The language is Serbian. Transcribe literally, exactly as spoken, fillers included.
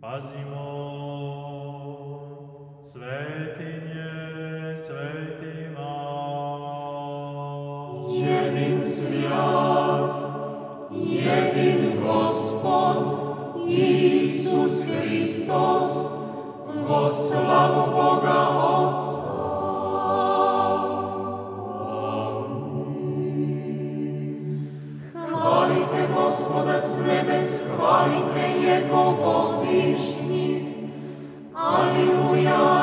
Pazimo, svetinje svetima. Jedin svjat, jedin Gospod, Isus Hristos, во славу Бога Отца. Hvalite Gospoda s nebes, hvalite Jegovo višnjih. Aleluja.